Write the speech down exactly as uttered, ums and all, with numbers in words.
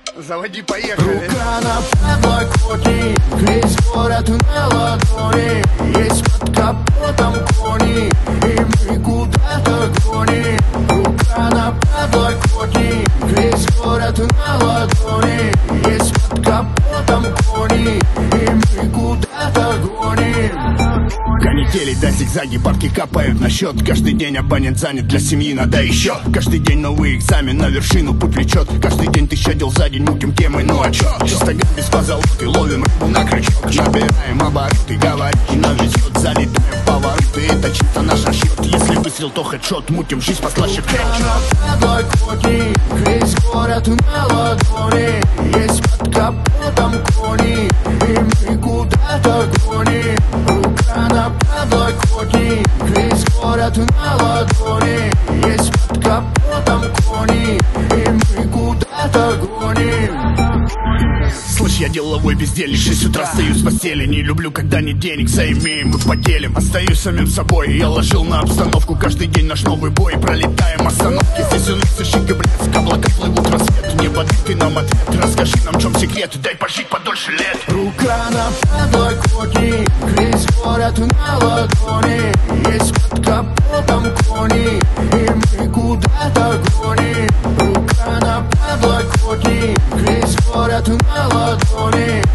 Заводи, поехали. Рука на подлокотник, весь город на ладони. Есть под капотом кони, и мы куда-то гоним. Рука на подлокотник, весь город на ладони. Есть под капотом кони, и мы куда-то гоним. Канители до зигзаги, бабки капают на счет. Каждый день абонент занят, для семьи надо еще. Каждый день новый экзамен, на вершину путь влечет. Каждый день тысяча дел за день, мутим темы, ну а чё? Чисто без позолоты, ловим рыбу на крючок. Набираем обороты, говорите, нам везет. Залетаем в повороты, это чисто наш расчет. Если выстрел, то хедшот, мутим жизнь послаще кречет. Подлокотник, весь город на ладони. Есть под капотом кони, и мы куда-то гоним. Рука на подлокотник, весь город на ладони. Есть под капотом кони, и мы куда-то гоним. Слышь, я деловой бездельник, шесть утра встаю с постели. Не люблю, когда нет денег, заимеем, мы поделим. Остаюсь самим собой, я ложил на обстановку. Каждый день наш новый бой, пролетаем остановки. Здесь у нас шик и блеск, облака плывут в рассвет. Небо, ты нам ответ, расскажи нам, в чем секрет. Дай пожить подольше лет. Рука на подлокотник, весь город на ладони. Есть под капотом кони, и мы куда-то гоним. Рука на подлокотник, весь город на ладони.